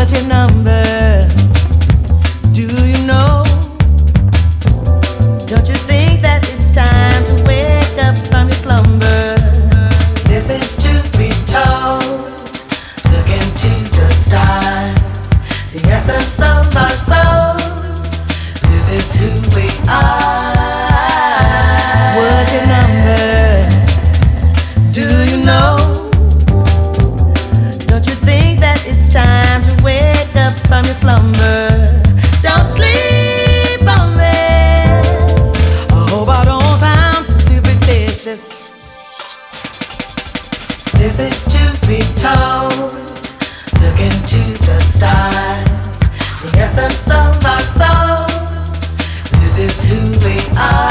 What's your number? Do you know? Don't you think that it's time to wake up from your slumber? This is to be told. Look into the stars, the essence of our souls. This is who we are. What's your number? Do you know? Don't you think that it's time to wake up from your slumber? Don't sleep on this. I hope I don't sound superstitious. This is to be told. Look into the stars, the essence of our souls. This is who we are.